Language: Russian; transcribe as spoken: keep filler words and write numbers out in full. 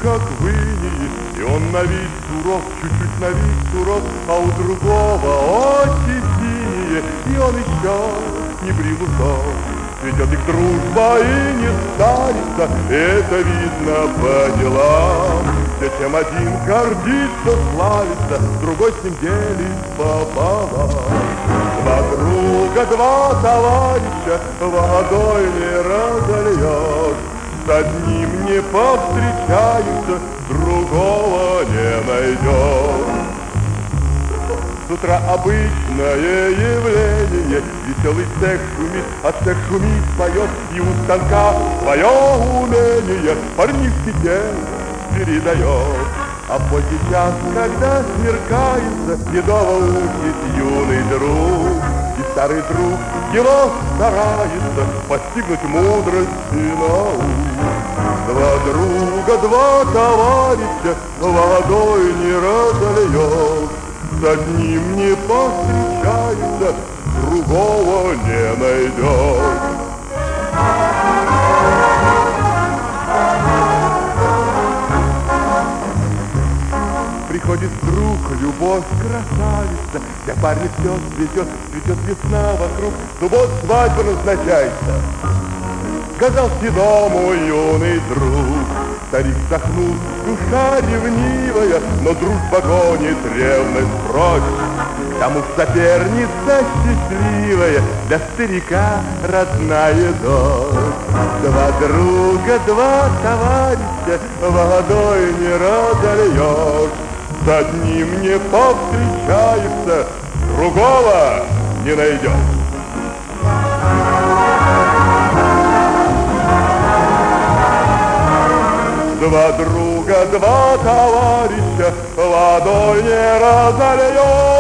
как в Инии, и он на вид суров, чуть-чуть на вид суров, а у другого очи синие, и он еще не брил усов. Цветет их дружба и не старится, это видно по делам. Где чем один гордится, славится, другой с ним делит пополам. Два друга, два товарища, водой не разольешь. С одним не повстречаются, другого не найдешь. С утра обычное явление, веселый цех шумит, а цех шумит, поет, и у станка свое умение парнишке тем передает. А поздний час, когда смеркается, седого учит юный друг, и старый друг его старается постигнуть мудрость и наук. Два друга, два товарища, водой не разольешь. С одним не повстречается, другого не найдешь. Приходит вдруг любовь, красавица, для парня все цветет, цветет весна вокруг, суббот свадьба назначается. Сказал седому юный друг, старик вздохнул, душа ревнивая, но дружба гонит ревность прочь. Тому соперница счастливая, для старика родная дочь. Два друга, два товарища, водой не разольешь. С одним не повстречается, другого не найдешь. Два друга, два товарища, водой не разольешь.